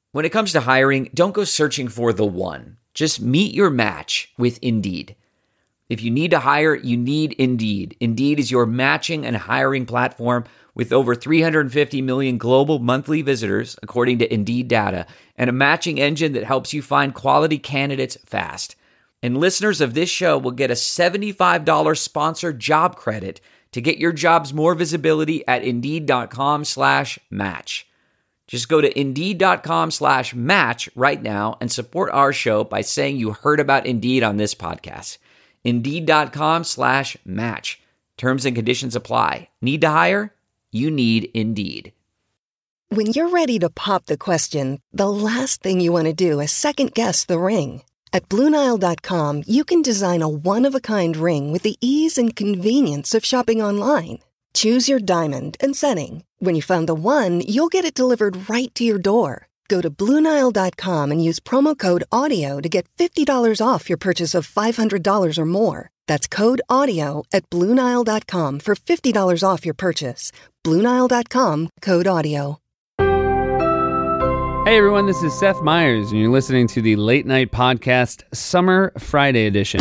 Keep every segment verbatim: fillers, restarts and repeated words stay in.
When it comes to hiring, don't go searching for the one. Just meet your match with Indeed. If you need to hire, you need Indeed. Indeed is your matching and hiring platform with over three hundred fifty million global monthly visitors, according to Indeed data, and a matching engine that helps you find quality candidates fast. And listeners of this show will get a seventy-five dollars sponsored job credit to get your jobs more visibility at Indeed.com slash match. Just go to Indeed.com slash match right now and support our show by saying you heard about Indeed on this podcast. Indeed.com slash match. Terms and conditions apply. Need to hire? You need Indeed. When you're ready to pop the question, the last thing you want to do is second-guess the ring. At Blue Nile dot com, you can design a one-of-a-kind ring with the ease and convenience of shopping online. Choose your diamond and setting. When you find the one, you'll get it delivered right to your door. Go to Blue Nile dot com and use promo code AUDIO to get fifty dollars off your purchase of five hundred dollars or more. That's code AUDIO at Blue Nile dot com for fifty dollars off your purchase. Blue Nile dot com, code AUDIO. Hey everyone, this is Seth Meyers, and you're listening to the Late Night Podcast Summer Friday Edition.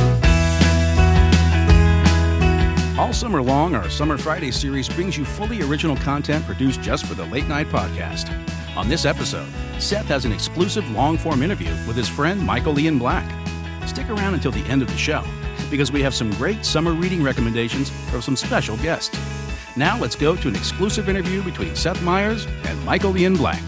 All summer long, our Summer Friday series brings you fully original content produced just for the Late Night Podcast. On this episode, Seth has an exclusive long-form interview with his friend Michael Ian Black. Stick around until the end of the show, because we have some great summer reading recommendations from some special guests. Now let's go to an exclusive interview between Seth Meyers and Michael Ian Black.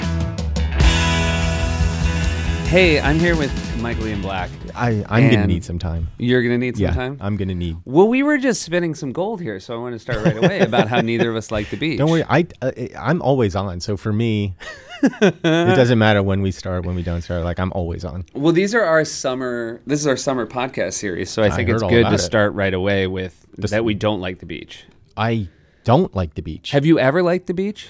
Hey, I'm here with Michael Ian Black. I, I'm going to need some time. You're going to need some yeah, time? I'm going to need. Well, we were just spinning some gold here, so I want to start right away about how neither of us like the beach. Don't worry, I, uh, I'm always on. So for me, it doesn't matter when we start, when we don't start. Like, I'm always on. Well, these are our summer, this is our summer podcast series, so I think I it's good to it. start right away with Just, that we don't like the beach. I don't like the beach. Have you ever liked the beach?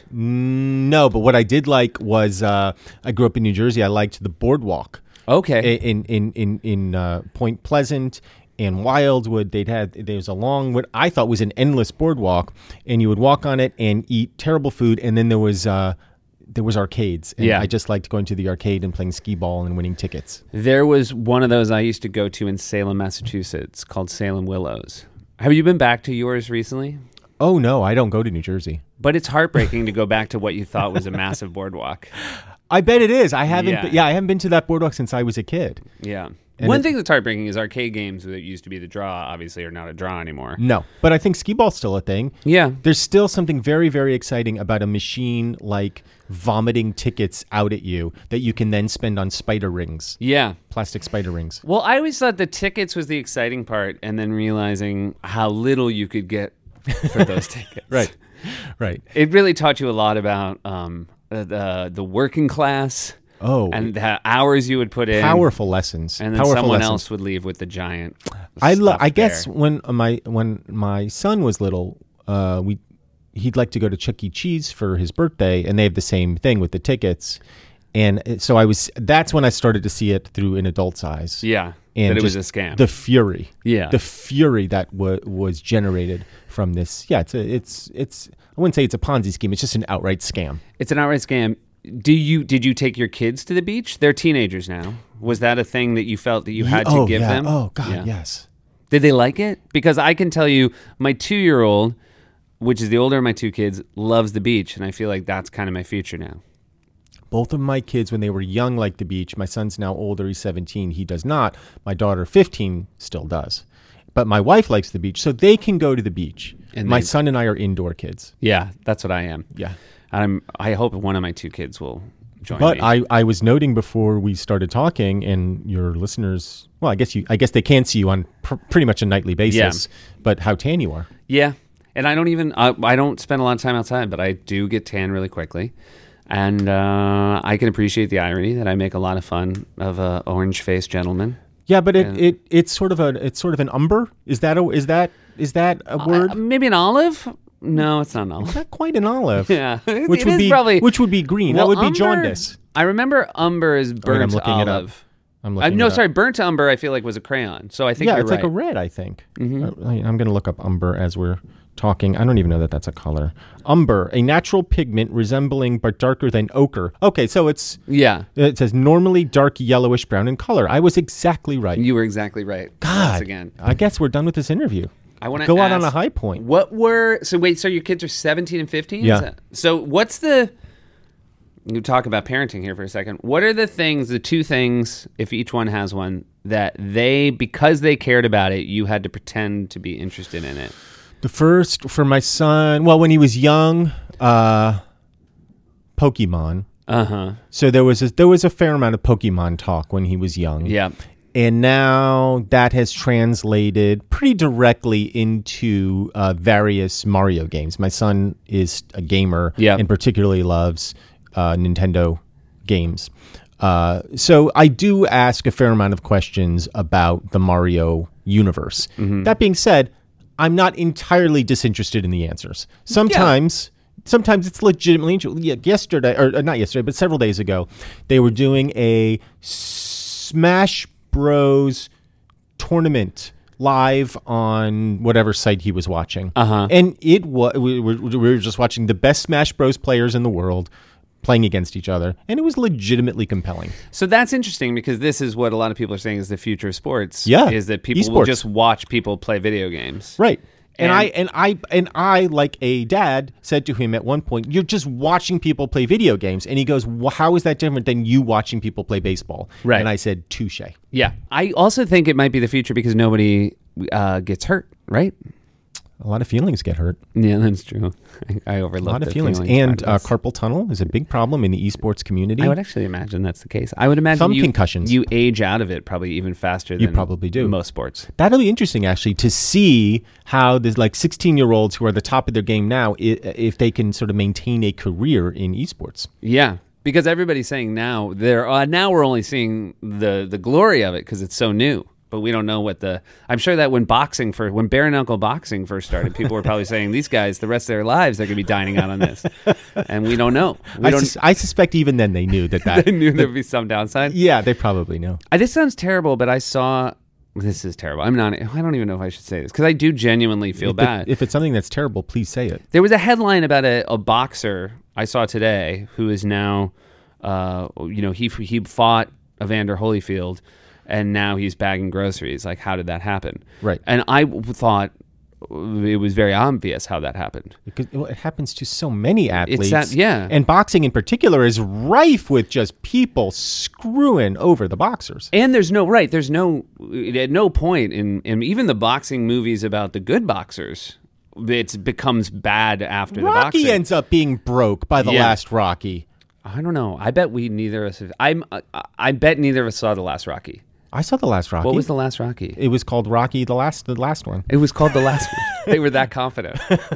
No, but what I did like was, uh, I grew up in New Jersey. I liked the boardwalk. Okay. In in in in uh, Point Pleasant and Wildwood, they'd had there was a long, what I thought was an endless boardwalk, and you would walk on it and eat terrible food, and then there was uh, there was arcades. And yeah. I just liked going to the arcade and playing skee ball and winning tickets. There was one of those I used to go to in Salem, Massachusetts, called Salem Willows. Have you been back to yours recently? Oh no, I don't go to New Jersey. But it's heartbreaking to go back to what you thought was a massive boardwalk. I bet it is. I haven't. Yeah. Been, yeah, I haven't been to that boardwalk since I was a kid. Yeah. And One it, thing that's heartbreaking is arcade games that used to be the draw, obviously, are not a draw anymore. No, but I think skee ball's still a thing. Yeah. There's still something very, very exciting about a machine like vomiting tickets out at you that you can then spend on spider rings. Yeah. Plastic spider rings. Well, I always thought the tickets was the exciting part, and then realizing how little you could get for those tickets. Right. Right. It really taught you a lot about um, the the working class. Oh, and the hours you would put in. Powerful lessons. And then Powerful someone lessons. else would leave with the giant. I lo- I bear. guess when my when my son was little, uh, we he'd like to go to Chuck E. Cheese for his birthday, and they have the same thing with the tickets. And so I was. That's when I started to see it through an adult's eyes. Yeah, and that it was just a scam. The fury. Yeah, the fury that w- was generated from this. Yeah, it's a, it's it's. I wouldn't say it's a Ponzi scheme. It's just an outright scam. It's an outright scam. Do you did you take your kids to the beach? They're teenagers now. Was that a thing that you felt that you had oh, to give yeah. them? Oh God, yeah. yes. Did they like it? Because I can tell you, my two-year-old, which is the older of my two kids, loves the beach, and I feel like that's kind of my future now. Both of my kids, when they were young, liked the beach. My son's now older; he's seventeen. He does not. My daughter, fifteen, still does. But my wife likes the beach, so they can go to the beach. And my they, son and I are indoor kids. Yeah, that's what I am. Yeah. I'm, I hope one of my two kids will join but me. But I, I was noting before we started talking, and your listeners, well, I guess you, I guess they can see you on pr- pretty much a nightly basis. Yeah. But how tan you are. Yeah, and I don't even I, I don't spend a lot of time outside, but I do get tan really quickly, and uh, I can appreciate the irony that I make a lot of fun of a orange-faced gentleman. Yeah, but it, and, it it's sort of a it's sort of an umber. Is that a is that is that a word? Uh, maybe an olive. No, it's not an olive. It's not quite an olive. Yeah, which it would is be probably, which would be green. Well, that would be umber, jaundice. I remember umber is burnt Wait, I'm looking olive. It up. I'm uh, looking. no, it sorry, up. burnt umber. I feel like was a crayon. So I think yeah, you're it's right. like a red. I think. Mm-hmm. I, I'm going to look up umber as we're talking. I don't even know that that's a color. Umber, a natural pigment resembling but darker than ochre. Okay, so it's Yeah. it says normally dark yellowish brown in color. I was exactly right. You were exactly right. God, Once again. I guess we're done with this interview. I want to go out on a high point. What were so? Wait, so your kids are seventeen and fifteen? Yeah. Is that- so what's the? You talk about parenting here for a second. What are the things, the two things, if each one has one, that they, because they cared about it, you had to pretend to be interested in it? The first for my son, well, when he was young, uh, Pokemon. Uh huh. So there was a, there was a fair amount of Pokemon talk when he was young. Yeah. And now that has translated pretty directly into uh, various Mario games. My son is a gamer Yeah. and particularly loves uh, Nintendo games. Uh, so I do ask a fair amount of questions about the Mario universe. Mm-hmm. That being said, I'm not entirely disinterested in the answers. Sometimes... Sometimes it's legitimately interesting. Yeah, yesterday, or uh, not yesterday, but several days ago, they were doing a Smash Bros. Tournament live on whatever site he was watching. Uh-huh. And it was we, we, we were just watching the best Smash Bros. Players in the world playing against each other, and it was legitimately compelling. So that's interesting because this is what a lot of people are saying is the future of sports. Yeah, is that people will esports. just watch people play video games. Right. And, And- I and I and I, like a dad, said to him at one point, "You're just watching people play video games." And he goes, well, "How is that different than you watching people play baseball?" Right. And I said, "Touche." Yeah, I also think it might be the future because nobody uh, gets hurt, right? A lot of feelings get hurt. Yeah, that's true. I, I A overlooked lot of the feelings, feelings and part uh, of this. carpal tunnel is a big problem in the esports community. I would actually imagine that's the case. I would imagine Thumb you, concussions. you age out of it probably even faster You than probably do. most sports. That'll be interesting, actually, to see how there's like sixteen-year-olds who are at the top of their game now, i- if they can sort of maintain a career in esports. Yeah, because everybody's saying now they're uh, now we're only seeing the the glory of it because it's so new. But we don't know what the. I'm sure that when boxing for when bare knuckle boxing first started, people were probably saying these guys the rest of their lives they're going to be dining out on this, and we don't know. We I, don't. sus- I suspect even then they knew that that. They knew there'd be some downside. Yeah, they probably know. Uh, this sounds terrible, but I saw. This is terrible. I'm not. I don't even know if I should say this because I do genuinely feel If, bad. it, if it's something that's terrible, please say it. There was a headline about a, a boxer I saw today who is now, uh, you know, he he fought Evander Holyfield, and now he's bagging groceries. Like, how did that happen? Right. And I w- thought it was very obvious how that happened. Because well, it happens to so many athletes. that- yeah. And boxing in particular is rife with just people screwing over the boxers. And there's no right. There's no at no point in, in even the boxing movies about the good boxers, it becomes bad after the Rocky boxing. ends up being broke by the Yeah. last Rocky. I don't know. I bet we neither of us. Have, I'm. I, I bet neither of us saw the last Rocky. I saw the last Rocky. What was the last Rocky? It was called Rocky, the last, the last one. It was called the last one. They were that confident.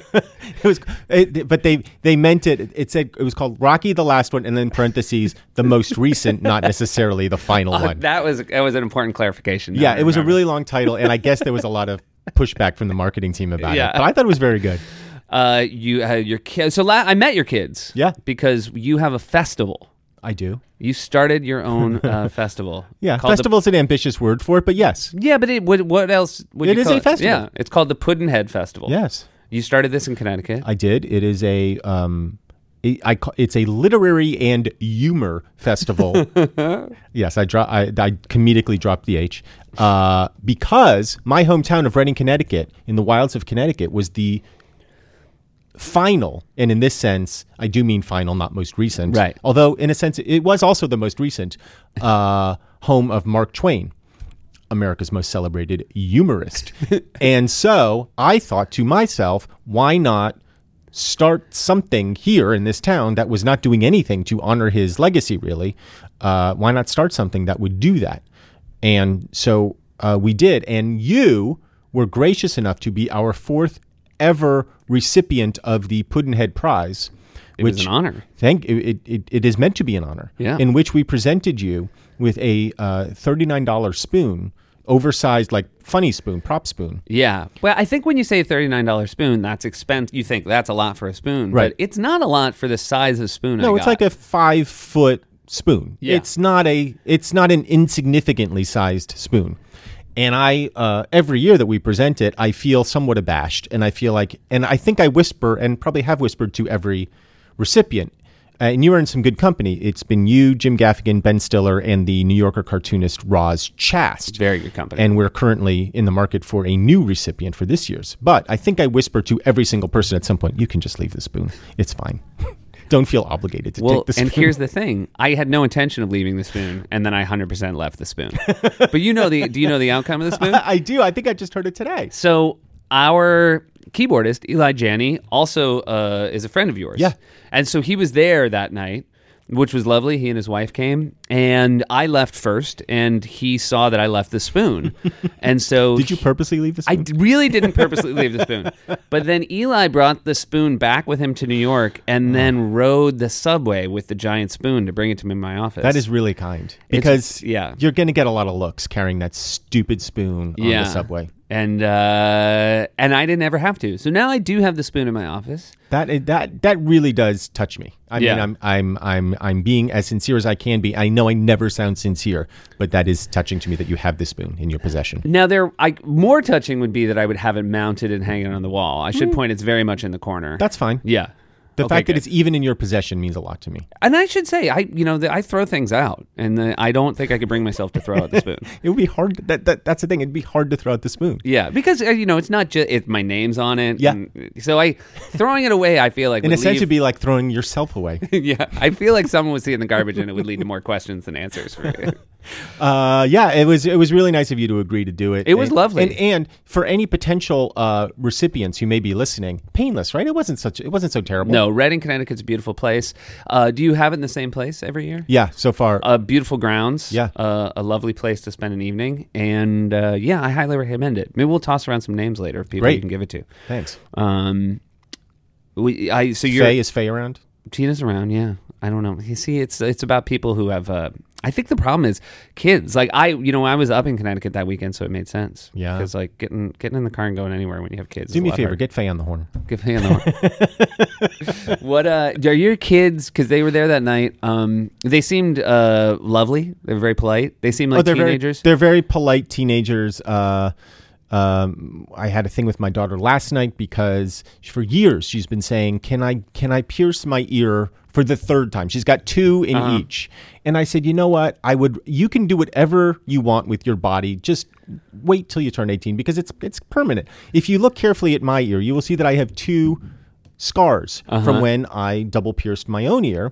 It was, it, but they they meant it. It said it was called Rocky, the last one, and then parentheses the most recent, not necessarily the final Uh, one. that was that was an important clarification. Now Yeah, I it was a remember. really long title, and I guess there was a lot of pushback from the marketing team about Yeah. it. But I thought it was very good. Uh, you had your kids. So la- I met your kids. Yeah. because you have a festival. I do. You started your own uh, festival. Yeah, called the- festival's an ambitious word for it, but yes, yeah, but it, what, what else would It you is call a festival. Yeah, it's called the Pudd'nhead Festival. yes, You started this in Connecticut. I did. It is a um, it, I ca- it's a literary and humor festival. Yes, I, dro- I I comedically dropped the H uh, because my hometown of Reading, Connecticut, in the wilds of Connecticut, was the final, and in this sense, I do mean final, not most recent. Right. Although, in a sense, it was also the most recent uh, home of Mark Twain, America's most celebrated humorist. And so I thought to myself, why not start something here in this town that was not doing anything to honor his legacy, really? Uh, why not start something that would do that? And so uh, we did. And you were gracious enough to be our fourth ever recipient of the Pudd'nhead Prize. It was an honor. Thank it, it. It is meant to be an honor. Yeah. In which we presented you with a uh, thirty-nine dollars spoon, oversized like funny spoon, prop spoon. Yeah. Well, I think when you say a thirty-nine dollars spoon, that's expense. You think that's a lot for a spoon. Right. But it's not a lot for the size of spoon No, I it's got. like a five foot spoon. Yeah. It's not a. It's not an insignificantly sized spoon. And I, uh, every year that we present it, I feel somewhat abashed. And I feel like, and I think I whisper and probably have whispered to every recipient. Uh, and you are in some good company. It's been you, Jim Gaffigan, Ben Stiller, and the New Yorker cartoonist Roz Chast. Very good company. And we're currently in the market for a new recipient for this year's. But I think I whisper to every single person at some point, you can just leave the spoon. It's fine. Don't feel obligated to well, take the spoon. And here's the thing. I had no intention of leaving the spoon, and then I one hundred percent left the spoon. But you know the do you know the outcome of the spoon? I do. I think I just heard it today. So our keyboardist, Eli Janney, also uh, is a friend of yours. Yeah. And so he was there that night, which was lovely. He and his wife came, and I left first, and he saw that I left the spoon. And so Did you purposely leave the I spoon? d- really didn't purposely leave the spoon. But then Eli brought the spoon back with him to New York and then rode the subway with the giant spoon to bring it to me in my office. That is really kind. Because yeah. you're going to get a lot of looks carrying that stupid spoon on yeah. the subway. And uh, and I didn't ever have to. So now I do have the spoon in my office. That that that really does touch me. I Yeah. mean, I'm I'm I'm I'm being as sincere as I can be. I know I never sound sincere, but that is touching to me that you have this spoon in your possession. Now, there, I, more touching would be that I would have it mounted and hanging on the wall. I should point it's very much in the corner. That's fine. yeah. The Okay, fact that good. it's even in your possession means a lot to me. And I should say, I you know, the, I throw things out, and the, I don't think I could bring myself to throw out the spoon. It would be hard. That, that that's the thing. It'd be hard to throw out the spoon. Yeah, because uh, you know, it's not just it, my name's on it. Yeah. and so I throwing it away. I feel like In would a sense, leave- it'd be like throwing yourself away. yeah, I feel like someone would see it in the garbage, and it would lead to more questions than answers for you. Uh, yeah, it was it was really nice of you to agree to do it. It was And- lovely. And and for any potential uh, recipients who may be listening, painless, right? It wasn't such. It wasn't so terrible. No, Reading, Connecticut's a beautiful place. Uh, do you have it in the same place every year? Yeah. So far, Uh, beautiful grounds. Yeah. Uh, a lovely place to spend an evening. And uh, yeah, I highly recommend it. Maybe we'll toss around some names later of people Great. you can give it to. thanks. Um, we, I, so you're Faye is Faye around? Tina's around, yeah. I don't know. You see, it's it's about people who have. Uh, I think the problem is kids. Like I, you know, I was up in Connecticut that weekend, so it made sense. Yeah. because like getting getting in the car and going anywhere when you have kids. Do is me a lot favor, harder. get Faye on the horn. Give me a What uh, are your kids? Because they were there that night. Um, they seemed uh lovely. They were very polite. They seemed like Oh, they're teenagers. Very, they're very polite teenagers. Uh, um, I had a thing with my daughter last night because for years she's been saying, "Can I can I pierce my ear for the third time?" She's got two in Uh-huh. each, and I said, "You know what? I would. You can do whatever you want with your body. Just wait till you turn eighteen because it's it's permanent. If you look carefully at my ear, you will see that I have two scars Uh-huh. from when I double pierced my own ear."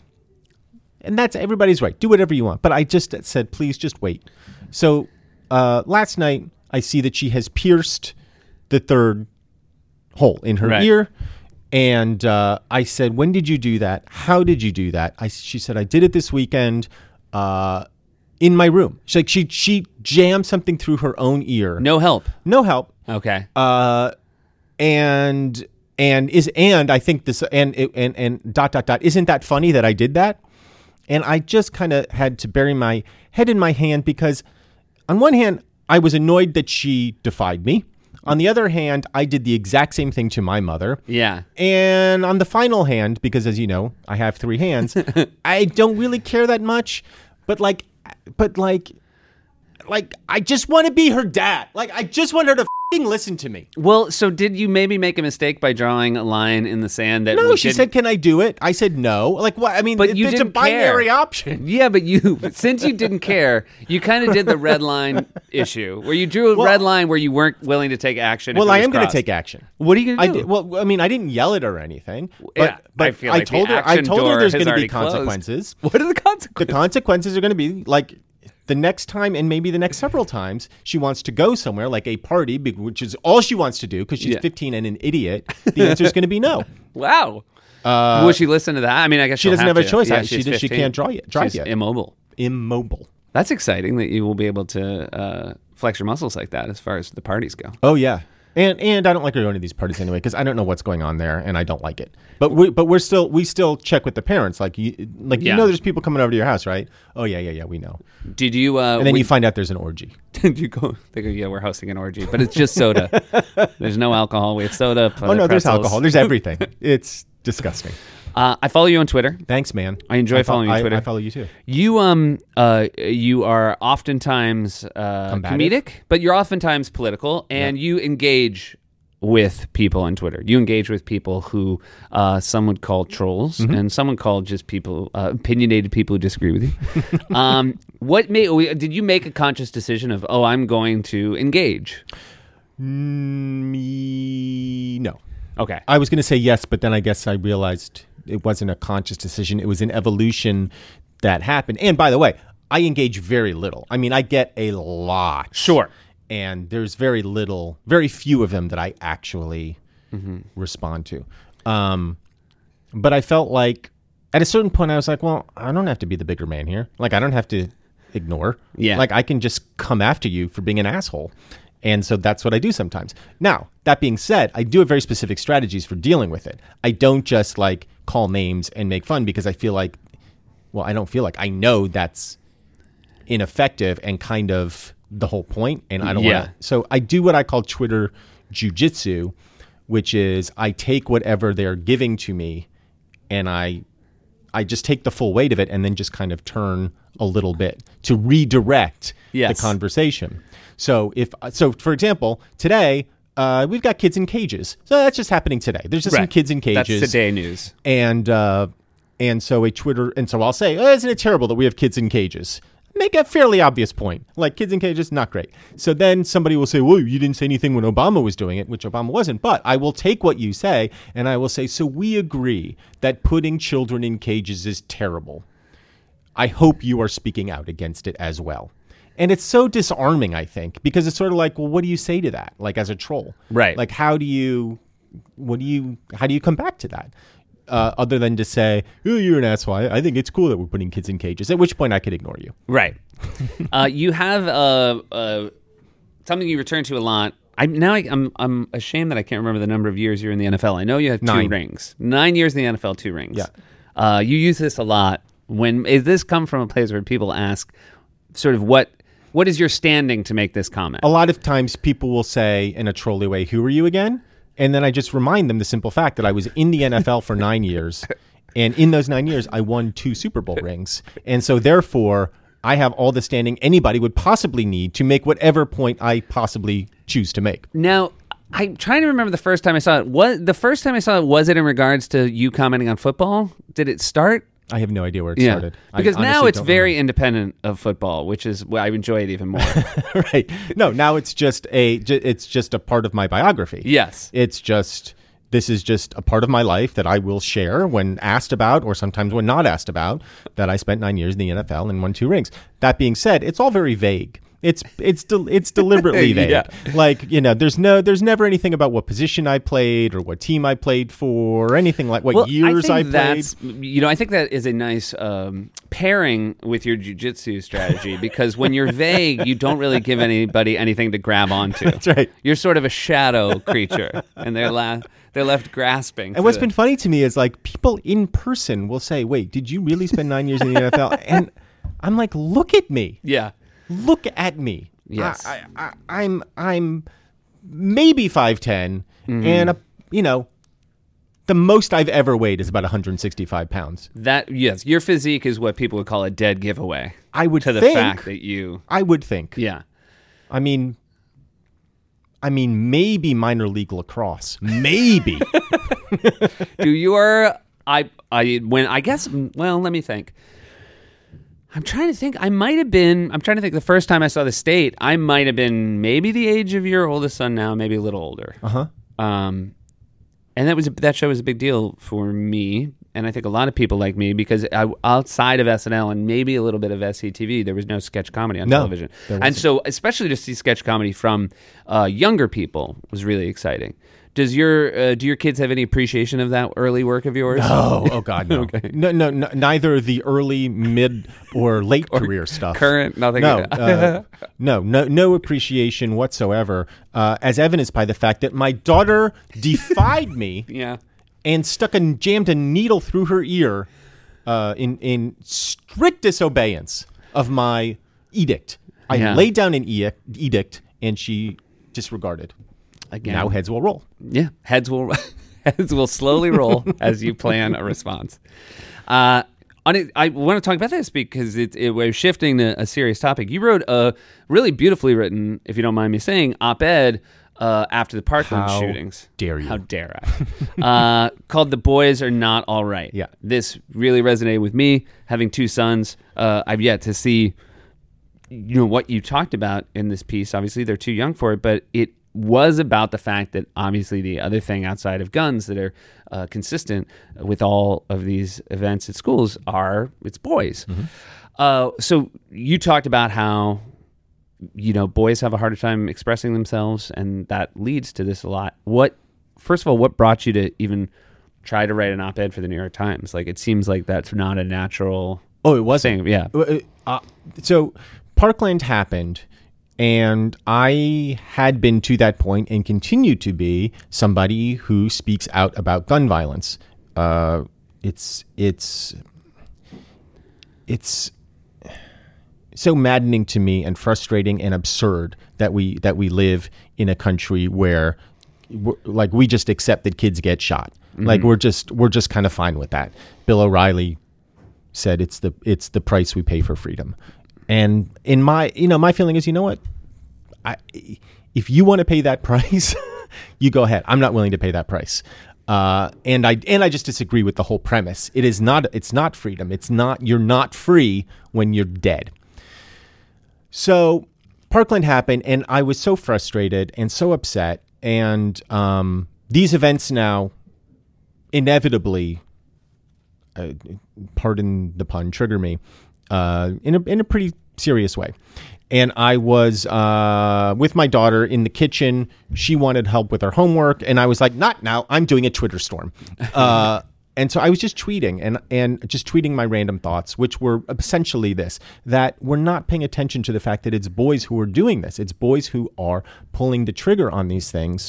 And that's everybody's right. Do whatever you want. But I just said, please just wait. So uh, last night, I see that she has pierced the third hole in her Right. ear. And uh, I said, when did you do that? How did you do that? I, she said, I did it this weekend uh, in my room. She's like, she, she jammed something through her own ear. No help. No help. Okay. Uh, and and is and I think this and and and dot dot dot. Isn't that funny that I did that? And I just kind of had to bury my head in my hand because, on one hand, I was annoyed that she defied me. On the other hand, I did the exact same thing to my mother. Yeah. And on the final hand, because as you know, I have three hands, I don't really care that much. But like, but like, like I just want to be her dad. Like I just want her to f***ing listen to me. Well, so did you maybe make a mistake by drawing a line in the sand that No, we she didn't- said, "Can I do it?" I said, "No." Like what? I mean, But it- you it's a didn't binary care. option. Yeah, but you, since you didn't care, you kind of did the red line issue, where you drew a Well- red line where you weren't willing to take action. if Well, it I was am going to crossed. take action. What are you I going to did, do? well, I mean, I didn't yell at her or anything, but Yeah, but I feel like the told her, I action told her door there's has going to already be closed. consequences. What are the The consequences? consequences are going to be like the next time, and maybe the next several times she wants to go somewhere, like a party, be- which is all she wants to do because she's Yeah. fifteen and an idiot. The answer is going to be no. Wow. Uh, Will she listen to that? I mean, I guess she she'll doesn't have a to. choice. Yeah, I- she she's does- she fifteen. can't draw yet- drive She's yet. immobile. Immobile. That's exciting that you will be able to uh, flex your muscles like that as far as the parties go. Oh yeah, and and I don't like her going to these parties anyway because I don't know what's going on there and I don't like it. But we but we're still we still check with the parents. Like you like Yeah. you know, there's people coming over to your house, right? Oh yeah, yeah, yeah, we know. Did you? Uh, And then we- you find out there's an orgy. Did you go? They go, yeah, we're hosting an orgy, but it's just soda. There's no alcohol. We have soda. Oh no, there's alcohol. There's everything. It's disgusting. Uh, I follow you on Twitter. Thanks, man. I enjoy I fo- following you on I- Twitter. I follow you too. You um uh you are oftentimes uh, Combative. comedic, but you're oftentimes political, and you engage with people on Twitter. You engage with people who uh, some would call trolls, Mm-hmm. and some would call just people uh, opinionated people who disagree with you. um, what made did you make a conscious decision of oh I'm going to engage? Mm, Me, no. Okay. I was going to say yes, but then I guess I realized it wasn't a conscious decision. It was an evolution that happened. And by the way, I engage very little. I mean, I get a lot. Sure. And there's very little, very few of them that I actually Mm-hmm. respond to. Um, but I felt like at a certain point, I was like, well, I don't have to be the bigger man here. Like, I don't have to ignore. Yeah. Like, I can just come after you for being an asshole. And so that's what I do sometimes. Now, that being said, I do have very specific strategies for dealing with it. I don't just like call names and make fun because I feel like, well, I don't feel like I know that's ineffective and kind of the whole point. And I don't Yeah. want to. So I do what I call Twitter jujitsu, which is I take whatever they're giving to me and I I just take the full weight of it and then just kind of turn a little bit to redirect Yes. the conversation. So if so, for example, today uh, we've got kids in cages. So that's just happening today. There's just some Right. kids in cages. That's today news. And uh, and so a Twitter and so I'll say, oh, isn't it terrible that we have kids in cages? Make a fairly obvious point. Like kids in cages, not great. So then somebody will say, well, you didn't say anything when Obama was doing it, which Obama wasn't. But I will take what you say and I will say, so we agree that putting children in cages is terrible. I hope you are speaking out against it as well. And it's so disarming, I think, because it's sort of like, well, what do you say to that? Like as a troll, Right. Like, how do you, what do you, how do you come back to that? Uh, other than to say, oh, you're an asshole. I, I think it's cool that we're putting kids in cages, at which point I could ignore you. Right. uh, you have uh, uh, something you return to a lot. I now I, I'm I'm ashamed that I can't remember the number of years you're in the N F L. I know you have two Nine. rings, nine years in the N F L, two rings. Yeah. Uh, you use this a lot. When is this come from a place where people ask, sort of what what is your standing to make this comment? A lot of times people will say in a trolly way, who are you again? And then I just remind them the simple fact that I was in the N F L for nine years. And in those nine years, I won two Super Bowl rings. And so therefore, I have all the standing anybody would possibly need to make whatever point I possibly choose to make. Now, I'm trying to remember the first time I saw it. What the first time I saw it, was it in regards to you commenting on football? Did it start? I have no idea where it started. I Because now honestly it's don't very independent of football, which is why I enjoy it even more. remember. Right. No, now it's just a ju- it's just a part of my biography. Yes. It's just this is just a part of my life that I will share when asked about or sometimes when not asked about, that I spent nine years in the N F L and won two rings. That being said, it's all very vague. It's it's del- it's deliberately vague. Yeah. Like, you know, there's no there's never anything about what position I played or what team I played for or anything like what Well, years I I, think played. that's you know I think that is a nice um, pairing with your jiu-jitsu strategy, because when you're vague, you don't really give anybody anything to grab onto. That's right. You're sort of a shadow creature, and they're la- they're left grasping. And for what's the- been funny to me is like people in person will say, "Wait, did you really spend nine years in the N F L?" And I'm like, "Look at me, yeah. look at me. Yes. I, I, I, I'm I'm maybe five ten, Mm-hmm. and a, you know, the most I've ever weighed is about one hundred sixty-five pounds. That yes, your physique is what people would call a dead giveaway I would to the think. fact that you I would think. yeah. I mean, I mean, maybe minor league lacrosse, maybe. Do your I I when I guess well let me think. I'm trying to think. I might have been. I'm trying to think. The first time I saw the state, I might have been maybe the age of your oldest son now, maybe a little older. Uh huh. Um, and that was a, that show was a big deal for me, and I think a lot of people like me, because I, outside of S N L and maybe a little bit of S C T V, there was no sketch comedy on No, television, there and so especially to see sketch comedy from uh, younger people was really exciting. Does your uh, do your kids have any appreciation of that early work of yours? Oh, oh God, no. Okay. no, no, no, neither the early, mid, or late career stuff. Current, nothing. No, uh, no, no, no appreciation whatsoever. Uh, as evidenced by the fact that my daughter defied me Yeah. and stuck and jammed a needle through her ear uh, in in strict disobedience of my edict. I Yeah. laid down an e- edict, and she disregarded. Again. Now heads will roll. Yeah, heads will heads will slowly roll as you plan a response. Uh, on it, I want to talk about this because it, it, we're shifting to a serious topic. You wrote a really beautifully written, if you don't mind me saying, op-ed uh, after the Parkland How shootings. dare you? How dare I? uh, called "The Boys Are Not All Right." Yeah. This really resonated with me. Having two sons, uh, I've yet to see, you know, what you talked about in this piece. Obviously, they're too young for it, but it was about the fact that obviously the other thing outside of guns that are uh, consistent with all of these events at schools are it's boys. Mm-hmm. Uh, so you talked about how, you know, boys have a harder time expressing themselves, and that leads to this a lot. What, first of all, what brought you to even try to write an op-ed for the New York Times? Like, it seems like that's not a natural. Oh, it wasn't. thing. Yeah. Uh, so Parkland happened. And I had been to that point and continue to be somebody who speaks out about gun violence. Uh, it's it's it's so maddening to me and frustrating and absurd that we that we live in a country where, we're, like, we just accept that kids get shot. Mm-hmm. Like we're just we're just kind of fine with that. Bill O'Reilly said it's the it's the price we pay for freedom. And in my, you know, my feeling is, you know what, I, if you want to pay that price, you go ahead. I'm not willing to pay that price. Uh, and I and I just disagree with the whole premise. It is not. It's not freedom. It's not. You're not free when you're dead. So Parkland happened, and I was so frustrated and so upset. And um, these events now, inevitably, uh, pardon the pun, trigger me. Uh, in a in a pretty serious way. And I was uh, with my daughter in the kitchen. She wanted help with her homework, and I was like, "Not now! I'm doing a Twitter storm." Uh, and so I was just tweeting and and just tweeting my random thoughts, which were essentially this: that we're not paying attention to the fact that it's boys who are doing this. It's boys who are pulling the trigger on these things.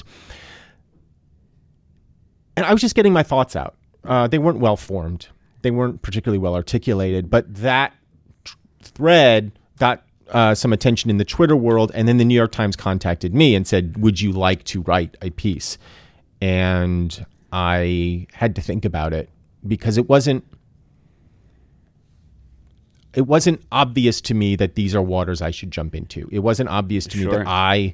And I was just getting my thoughts out. Uh, they weren't well formed. They weren't particularly well articulated, but that thread got uh, some attention in the Twitter world, and then the New York Times contacted me and said, would you like to write a piece? And I had to think about it because it wasn't it wasn't obvious to me that these are waters I should jump into. It wasn't obvious to Sure. me that I,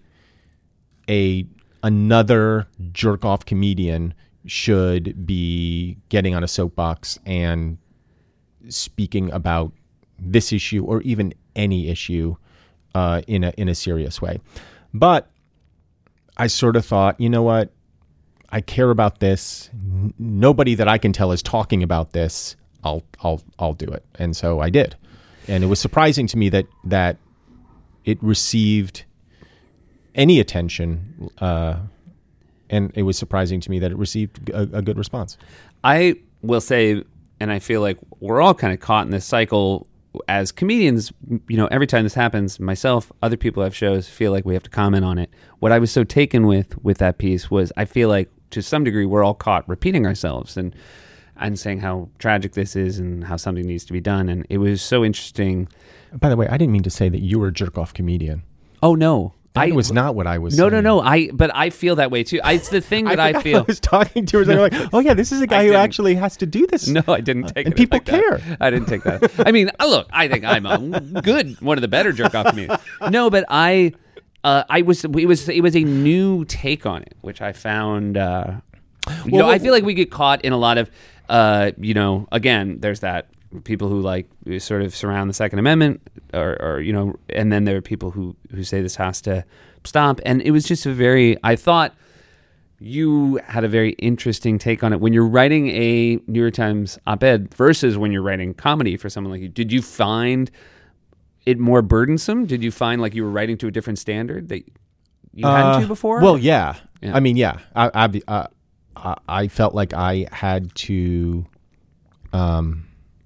a another jerk-off comedian, should be getting on a soapbox and speaking about this issue or even any issue uh, in a in a serious way. But I sort of thought, you know what? I care about this. N- nobody that I can tell is talking about this. I'll I'll I'll do it. And so I did. And it was surprising to me that that it received any attention. Uh, and it was surprising to me that it received a, a good response. I will say, and I feel like we're all kind of caught in this cycle as comedians. You know, every time this happens, myself, other people have shows, feel like we have to comment on it. What I was so taken with with that piece was I feel like to some degree we're all caught repeating ourselves and and saying how tragic this is and how something needs to be done. And it was so interesting. By the way, I didn't mean to say that you were a jerk-off comedian. Oh, no. That I was not what I was no, saying. No, no, I. But I feel that way too. I, it's the thing that I, I feel. I was talking to her, and they were like, "Oh yeah, this is a guy who didn't. actually has to do this." No, I didn't take and it. people like that. care. I didn't take that. I mean, uh, look, I think I'm a good, one of the better jerk off comedians. No, but I, uh, I was. It was. It was a new take on it, which I found. Uh, you Well, know, I feel like we get caught in a lot of. Uh, you know, again, there's that. People who like sort of surround the Second Amendment, or, or you know, and then there are people who who say this has to stop. And it was just a very. I thought you had a very interesting take on it when you're writing a New York Times op-ed versus when you're writing comedy for someone like you. Did you find it more burdensome? Did you find like you were writing to a different standard that you Uh, hadn't to before? Well, yeah. Yeah. I mean, yeah. I I, uh, I I felt like I had to. Um,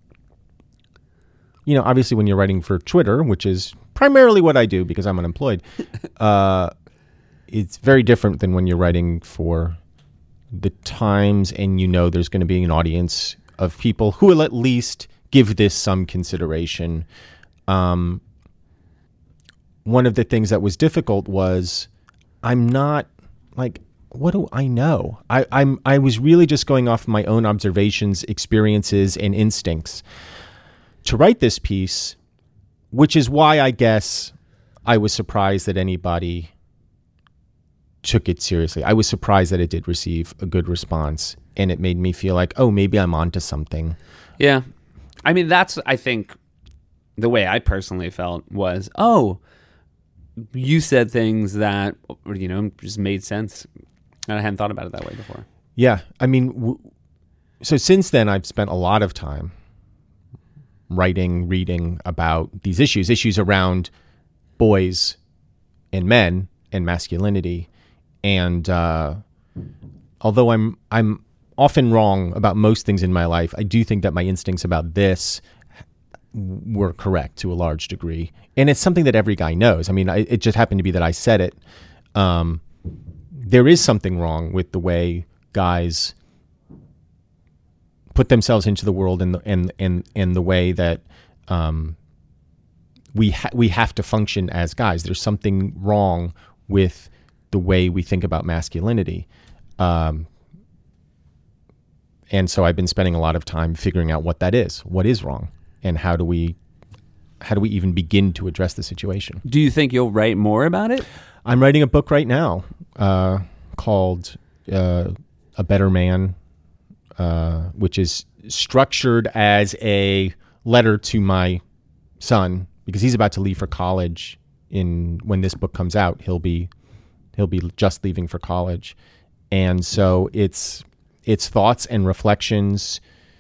You know, obviously when you're writing for Twitter, which is primarily what I do because I'm unemployed, uh, it's very different than when you're writing for the Times and you know there's going to be an audience of people who will at least give this some consideration. Um, one of the things that was difficult was I'm not, like, what do I know? I, I'm I was really just going off my own observations, experiences, and instincts to write this piece, which is why I guess I was surprised that anybody took it seriously. I was surprised that it did receive a good response, and it made me feel like, oh, maybe I'm onto something. Yeah. I mean, that's, I think, the way I personally felt was, oh, you said things that, you know, just made sense. And I hadn't thought about it that way before. Yeah. I mean, w- so since then, I've spent a lot of time writing, reading about these issues, issues around boys and men and masculinity. And uh, although I'm I'm often wrong about most things in my life, I do think that my instincts about this were correct to a large degree. And it's something that every guy knows. I mean, I, it just happened to be that I said it. Um, there is something wrong with the way guys put themselves into the world and the, and, and, and the way that um, we ha- we have to function as guys. There's something wrong with the way we think about masculinity. Um, and so I've been spending a lot of time figuring out what that is, what is wrong, and how do we how do we even begin to address the situation. Do you think you'll write more about it? I'm writing a book right now uh, called uh, A Better Man, uh, which is structured as a letter to my son, because he's about to leave for college. In when this book comes out, he'll be he'll be just leaving for college, and so it's it's thoughts and reflections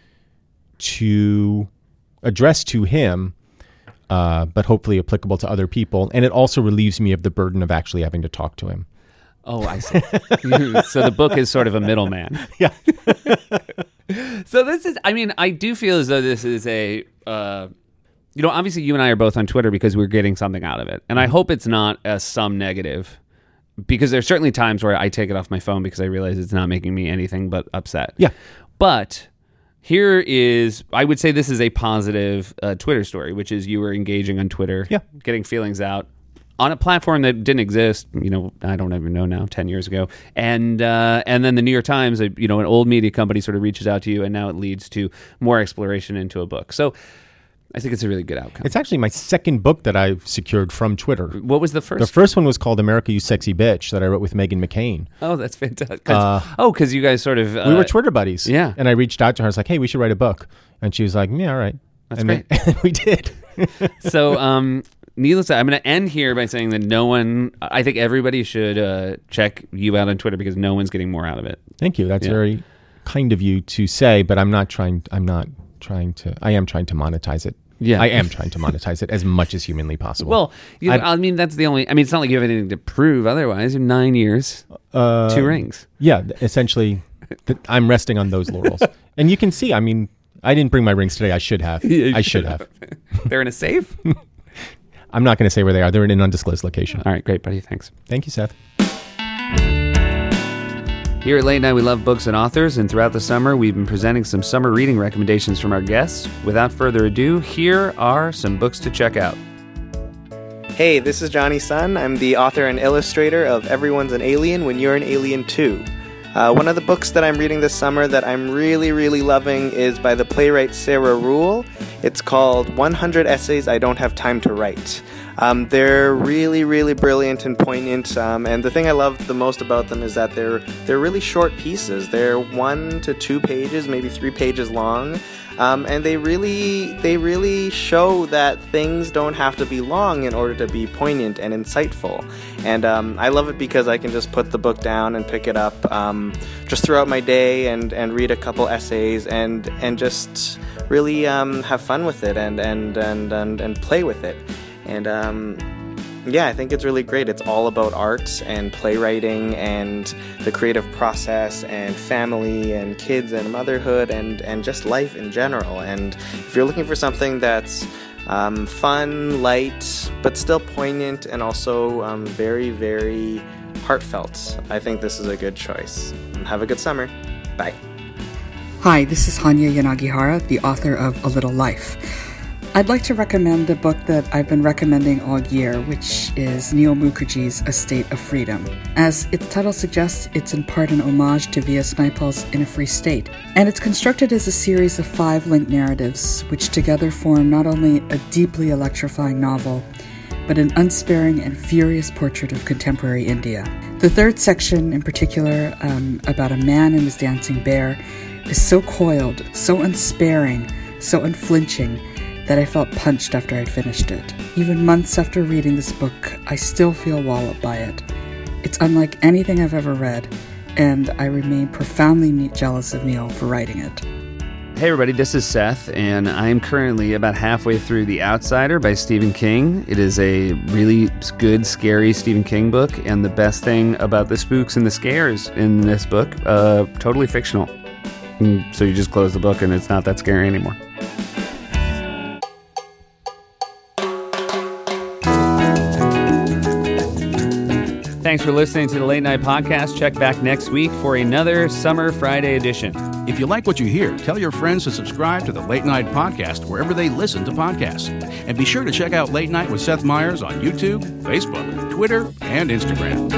to address to him, uh, but hopefully applicable to other people. And it also relieves me of the burden of actually having to talk to him. Oh, I see. So the book is sort of a middleman. Yeah. So this is, I mean, I do feel as though this is a, uh, you know, obviously you and I are both on Twitter because we're getting something out of it. And I hope it's not a some negative, because there's certainly times where I take it off my phone because I realize it's not making me anything but upset. Yeah. But here is, I would say this is a positive uh, Twitter story, which is you were engaging on Twitter, yeah. getting feelings out on a platform that didn't exist, you know, I don't even know now, ten years ago. And uh, and then the New York Times, you know, an old media company sort of reaches out to you, and now it leads to more exploration into a book. So I think it's a really good outcome. It's actually my second book that I've secured from Twitter. What was the first? The first one was called America, You Sexy Bitch, that I wrote with Meghan McCain. Oh, that's fantastic. Cause, uh, oh, because you guys sort of... Uh, we were Twitter buddies. Yeah. And I reached out to her. I was like, hey, we should write a book. And she was like, yeah, all right. That's and great. Then, and we did. So, um, needless to say, I'm going to end here by saying that no one... I think everybody should uh, check you out on Twitter because no one's getting more out of it. Thank you. That's yeah. very kind of you to say, but I'm not trying... I'm not trying to... I am trying to monetize it. Yeah, I am trying to monetize it as much as humanly possible. Well, you know, I, I mean, that's the only... I mean, it's not like you have anything to prove otherwise. You're nine years, uh, two rings. Yeah, essentially, th- I'm resting on those laurels. And you can see, I mean, I didn't bring my rings today. I should have. Yeah, I should have. have. They're in a safe? I'm not going to say where they are. They're in an undisclosed location. All right, great, buddy. Thanks. Thank you, Seth. Here at Late Night, we love books and authors, and throughout the summer, we've been presenting some summer reading recommendations from our guests. Without further ado, here are some books to check out. Hey, this is Johnny Sun. I'm the author and illustrator of Everyone's an Alien When You're an Alien Too. Uh, one of the books that I'm reading this summer that I'm really, really loving is by the playwright Sarah Ruhl. It's called one hundred Essays I Don't Have Time to Write. Um, they're really, really brilliant and poignant, um, and the thing I love the most about them is that they're they're really short pieces. They're one to two pages, maybe three pages long, um, and they really they really show that things don't have to be long in order to be poignant and insightful. And um, I love it because I can just put the book down and pick it up um, just throughout my day and, and read a couple essays and and just really um, have fun with it and and and and, and play with it. And, um, yeah, I think it's really great. It's all about art and playwriting and the creative process and family and kids and motherhood and, and just life in general. And if you're looking for something that's um, fun, light, but still poignant and also um, very, very heartfelt, I think this is a good choice. Have a good summer. Bye. Hi, this is Hanya Yanagihara, the author of A Little Life. I'd like to recommend a book that I've been recommending all year, which is Neel Mukherjee's A State of Freedom. As its title suggests, it's in part an homage to V S Naipaul's In a Free State. And it's constructed as a series of five linked narratives, which together form not only a deeply electrifying novel, but an unsparing and furious portrait of contemporary India. The third section, in particular, um, about a man and his dancing bear, is so coiled, so unsparing, so unflinching, that I felt punched after I'd finished it. Even months after reading this book, I still feel walloped by it. It's unlike anything I've ever read, and I remain profoundly jealous of Neel for writing it. Hey everybody, this is Seth, and I'm currently about halfway through The Outsider by Stephen King. It is a really good, scary Stephen King book, and the best thing about the spooks and the scares in this book, uh, totally fictional. And so you just close the book and it's not that scary anymore. Thanks for listening to the Late Night Podcast. Check back next week for another Summer Friday edition. If you like what you hear, tell your friends to subscribe to the Late Night Podcast wherever they listen to podcasts. And be sure to check out Late Night with Seth Meyers on YouTube, Facebook, Twitter, and Instagram.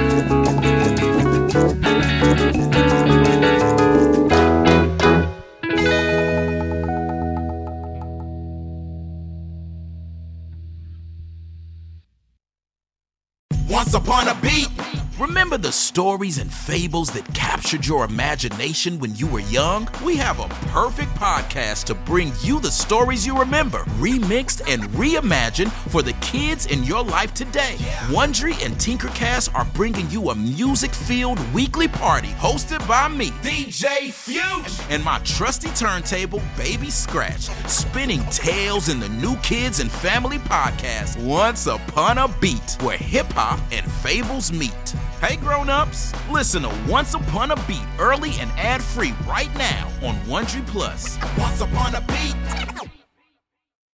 Once upon a beat. Remember the stories and fables that captured your imagination when you were young? We have a perfect podcast to bring you the stories you remember, remixed and reimagined for the kids in your life today. Wondery and Tinkercast are bringing you a music-filled weekly party hosted by me, D J Fuge, and my trusty turntable, Baby Scratch, spinning tales in the new kids and family podcast, Once Upon a Beat, where hip-hop and fables meet. Hey grown-ups, listen to Once Upon a Beat early and ad-free right now on Wondery Plus. Once Upon a Beat.